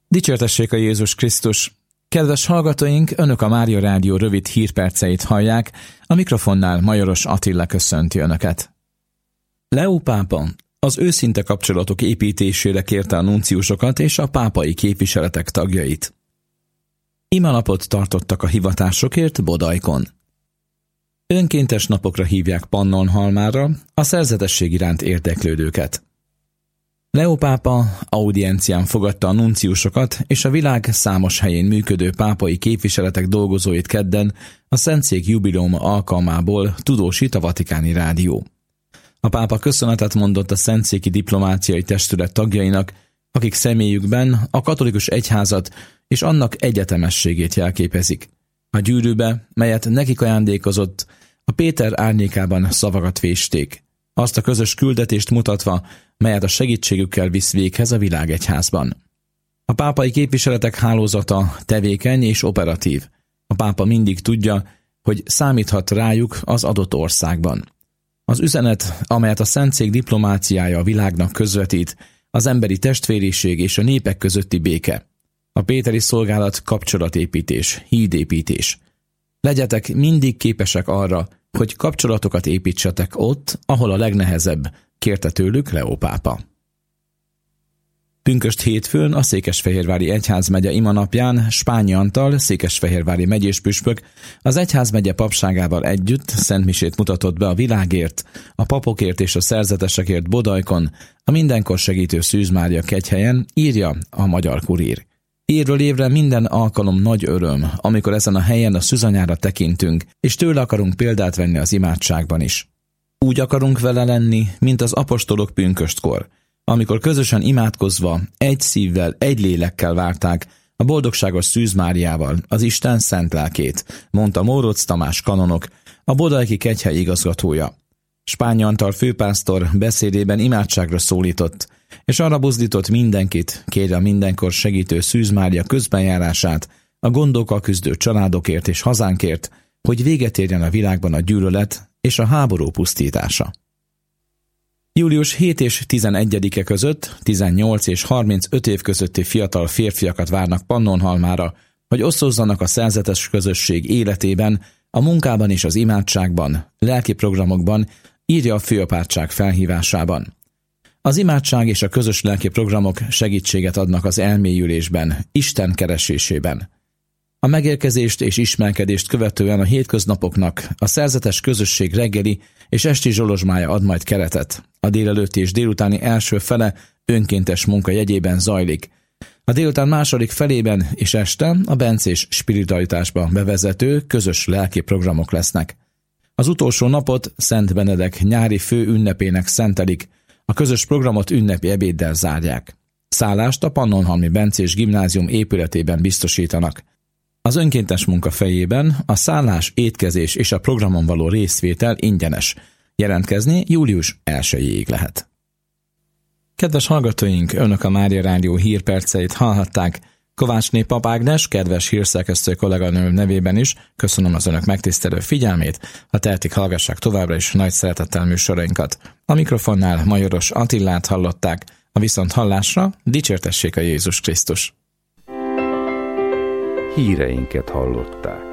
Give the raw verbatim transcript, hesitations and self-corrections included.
Dicsértessék a Jézus Krisztus! Kedves hallgatóink, Önök a Mária Rádió rövid hírperceit hallják, a mikrofonnál Majoros Attila köszönti Önöket. Leó pápa az őszinte kapcsolatok építésére kérte a nunciusokat és a pápai képviseletek tagjait. Imanapot tartottak a hivatásokért Bodajkon. Önkéntes napokra hívják Pannonhalmára a szerzetesség iránt érdeklődőket. Leó pápa audiencián fogadta a nunciusokat és a világ számos helyén működő pápai képviseletek dolgozóit kedden a Szentszék jubileuma alkalmából tudósít a Vatikáni Rádió. A pápa köszönetet mondott a Szentszéki Diplomáciai Testület tagjainak, akik személyükben a katolikus egyházat és annak egyetemességét jelképezik. A gyűrűbe, melyet nekik ajándékozott, a Péter árnyékában szavakat vésték, azt a közös küldetést mutatva, melyet a segítségükkel visz véghez a világegyházban. A pápai képviseletek hálózata tevékeny és operatív. A pápa mindig tudja, hogy számíthat rájuk az adott országban. Az üzenet, amelyet a Szentszék diplomáciája a világnak közvetít, az emberi testvériség és a népek közötti béke. A péteri szolgálat kapcsolatépítés, hídépítés. Legyetek mindig képesek arra, hogy kapcsolatokat építsetek ott, ahol a legnehezebb, kérte tőlük Leó pápa. Pünkösd hétfőn a Székesfehérvári Egyházmegye imanapján Spányi Antal, székesfehérvári megyéspüspök az egyházmegye papságával együtt szentmisét mutatott be a világért, a papokért és a szerzetesekért Bodajkon, a mindenkor segítő Szűz Mária kegyhelyen, írja a Magyar Kurír. Évről évre minden alkalom nagy öröm, amikor ezen a helyen a szűzanyára tekintünk, és tőle akarunk példát venni az imádságban is. Úgy akarunk vele lenni, mint az apostolok pünköstkor, amikor közösen imádkozva, egy szívvel, egy lélekkel várták a boldogságos Szűz Máriával az Isten szent lelkét, mondta Mórocz Tamás kanonok, a bodajki kegyhely igazgatója. Spányi Antal főpásztor beszédében imádságra szólított, és arra buzdított mindenkit, kérje a mindenkor segítő Szűz Mária közbenjárását, a gondokkal küzdő családokért és hazánkért, hogy véget érjen a világban a gyűlölet és a háború pusztítása. július hetedike és tizenegyedike között tizennyolc és harmincöt év közötti fiatal férfiakat várnak Pannonhalmára, hogy osztozzanak a szerzetes közösség életében, a munkában és az imádságban, lelki programokban, írja a főapátság felhívásában. Az imádság és a közös lelki programok segítséget adnak az elmélyülésben, Isten keresésében. A megérkezést és ismerkedést követően a hétköznapoknak a szerzetes közösség reggeli és esti zsolozsmája ad majd keretet. A délelőtti és délutáni első fele önkéntes munka jegyében zajlik. A délután második felében és este a bencés spiritualitásba bevezető közös lelki programok lesznek. Az utolsó napot Szent Benedek nyári fő ünnepének szentelik, a közös programot ünnepi ebéddel zárják. Szállást a Pannonhalmi Bencés Gimnázium épületében biztosítanak. Az önkéntes munka fejében a szállás, étkezés és a programon való részvétel ingyenes. Jelentkezni július elsejéig lehet. Kedves hallgatóink, Önök a Mária Rádió hírperceit hallhatták. Kovácsné Pap Ágnes, kedves hírszerkesztő kolléganő nevében is köszönöm az Önök megtisztelő figyelmét, ha tehetik, hallgassák továbbra is nagy szeretettel műsorainkat. A mikrofonnál Majoros Attilát hallották, a viszont hallásra dicsértessék a Jézus Krisztus. Híreinket hallották.